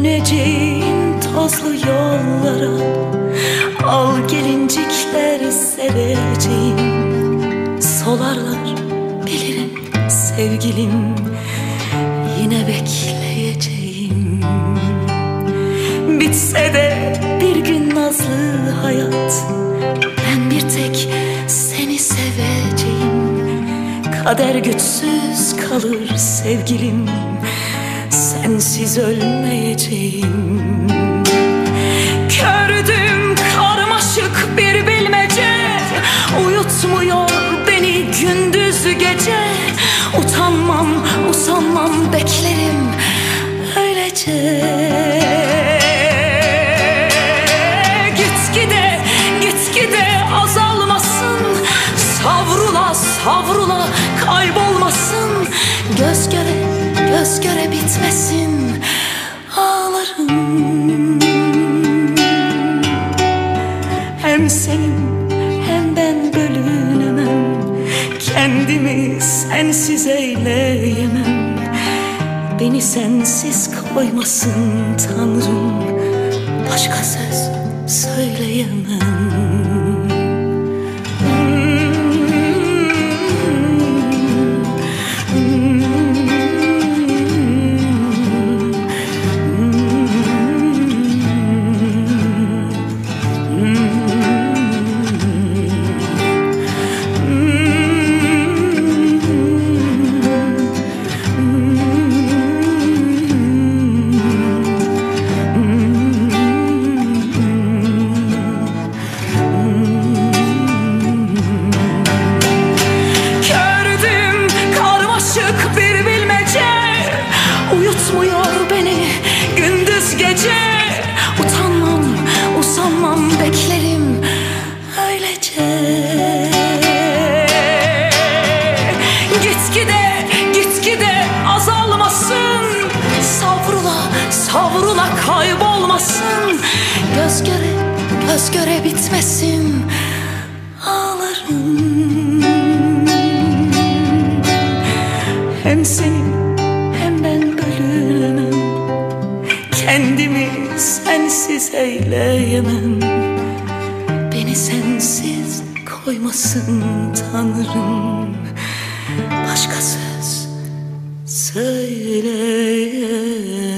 Döneceğin tozlu yollara, al gelincikler seveceğim. Solarlar bilirim sevgilim, yine bekleyeceğim. Bitse de bir gün nazlı hayat, ben bir tek seni seveceğim. Kader güçsüz kalır sevgilim, sensiz ölmeyeceğim. Kördüm karmaşık bir bilmece, uyutmuyor beni gündüz gece. Utanmam, usanmam, beklerim öylece. Gitgide azalmasın, savrula savrula kaybolmasın. Göz göre bitmesin ağlarım. Hem senin hem ben bölünemem, kendimi sensiz eyleyemem. Beni sensiz koymasın Tanrım, başka söz söyleyemem. Uyutmuyor beni gündüz gece. Utanmam, usanmam, beklerim öylece. Gitgide azalmasın, savrula savrula kaybolmasın. Göz göre bitmesin ağlarım. Hem senin hem ben bölünemem, kendimi sensiz eyleyemem. Beni sensiz koymasın Tanrım, başka söz söyleyemem.